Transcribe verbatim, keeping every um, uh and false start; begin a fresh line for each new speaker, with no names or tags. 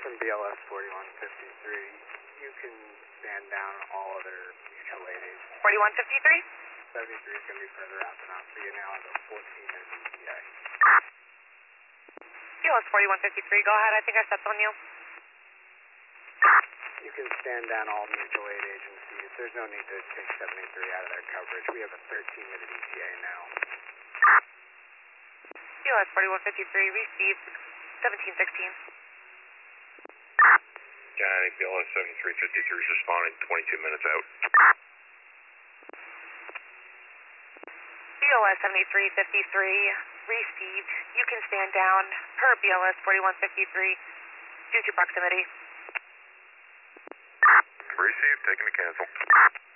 from B L S forty-one fifty-three. You can stand down all other mutual aid agents.
forty-one fifty-three?
seventy-three is going to be further out than us, so you now have a fourteen minute E T A.
B L S forty-one fifty-three, go ahead. I think I stepped on you.
You can stand down all mutual aid agencies. There's no need to take seventy-three out of their coverage. We have a thirteen minute E T A now.
B L S forty-one fifty-three, received seventeen sixteen.
Yeah, I think B L S seventy-three fifty-three is responding twenty-two minutes out.
B L S seventy-three fifty-three, received. You can stand down per B L S forty-one fifty-three due to proximity.
Received, taking to cancel.